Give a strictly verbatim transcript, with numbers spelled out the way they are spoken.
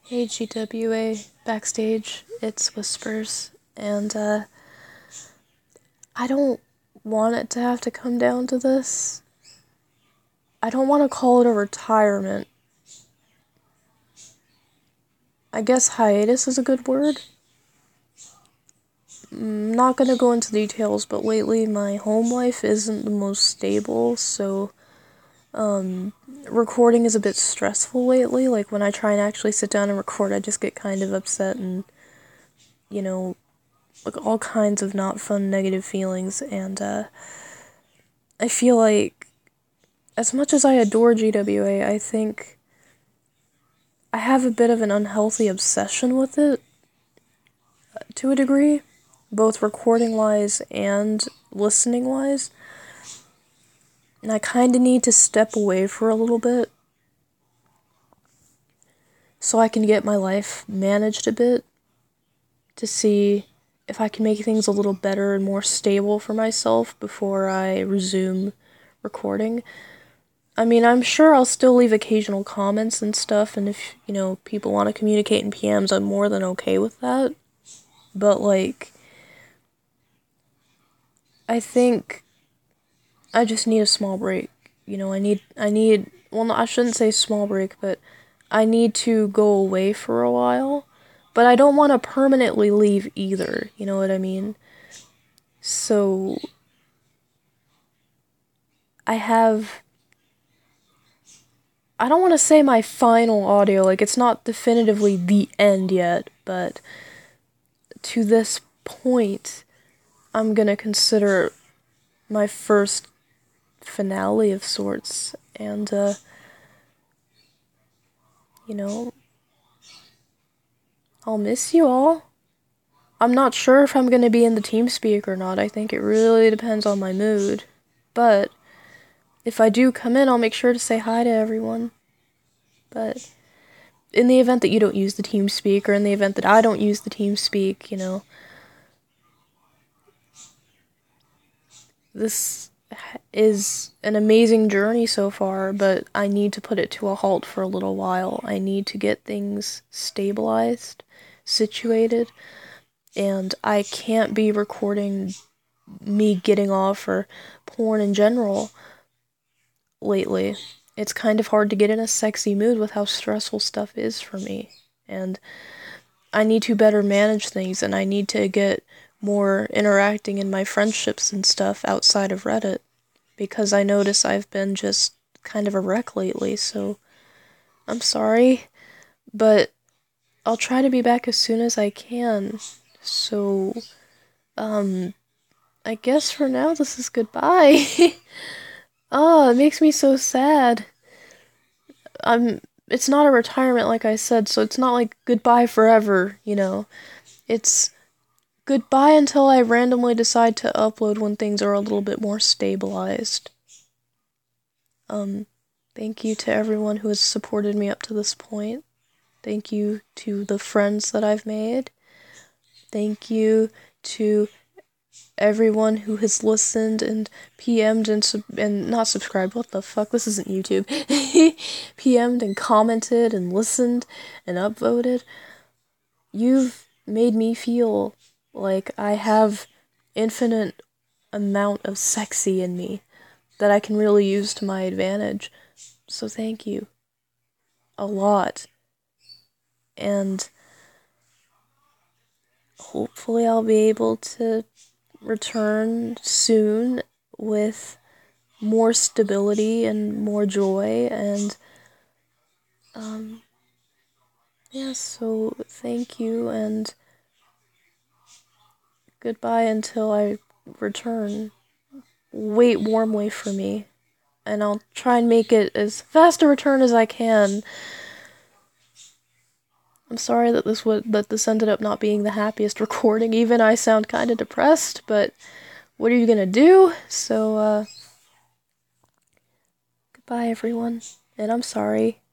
Hey G W A Backstage, it's Whispers, and uh, I don't want it to have to come down to this. I don't want to call it a retirement. I guess hiatus is a good word. I'm not gonna go into details, but lately my home life isn't the most stable, so um, recording is a bit stressful lately. Like when I try and actually sit down and record, I just get kind of upset and, you know, like all kinds of not fun negative feelings, and uh, I feel like as much as I adore G W A, I think I have a bit of an unhealthy obsession with it, to a degree, both recording-wise and listening-wise, and I kinda need to step away for a little bit so I can get my life managed a bit, to see if I can make things a little better and more stable for myself before I resume recording. I mean, I'm sure I'll still leave occasional comments and stuff, and if, you know, people want to communicate in P Ms, I'm more than okay with that. But, like, I think I just need a small break. You know, I need, I need, well, no, I shouldn't say small break, but I need to go away for a while. But I don't want to permanently leave either, you know what I mean? So, I have, I don't want to say my final audio, like, it's not definitively the end yet, but to this point, I'm gonna consider my first finale of sorts, and, uh, you know, I'll miss you all. I'm not sure if I'm gonna be in the TeamSpeak or not. I think it really depends on my mood. But if I do come in, I'll make sure to say hi to everyone. But in the event that you don't use the TeamSpeak, or in the event that I don't use the TeamSpeak, you know, this is an amazing journey so far, but I need to put it to a halt for a little while. I need to get things stabilized, situated, and I can't be recording me getting off or porn in general lately. It's kind of hard to get in a sexy mood with how stressful stuff is for me, and I need to better manage things, and I need to get more interacting in my friendships and stuff outside of Reddit, because I notice I've been just kind of a wreck lately, so I'm sorry, but I'll try to be back as soon as I can. So, um, I guess for now this is goodbye. Oh, it makes me so sad. I'm, it's not a retirement like I said, so it's not like goodbye forever, you know. It's goodbye until I randomly decide to upload when things are a little bit more stabilized. Um, thank you to everyone who has supported me up to this point. Thank you to the friends that I've made. Thank you to everyone who has listened and P M'd and sub- and not subscribed. What the fuck? This isn't YouTube. P M'd and commented and listened and upvoted. You've made me feel like I have infinite amount of sexy in me that I can really use to my advantage. So thank you. A lot. And hopefully I'll be able to return soon with more stability and more joy, and um yeah, so thank you, and goodbye until I return. Wait warmly for me, and I'll try and make it as fast a return as I can. I'm sorry that this would that this ended up not being the happiest recording. Even I sound kind of depressed, but what are you gonna do? So, uh, goodbye everyone, and I'm sorry.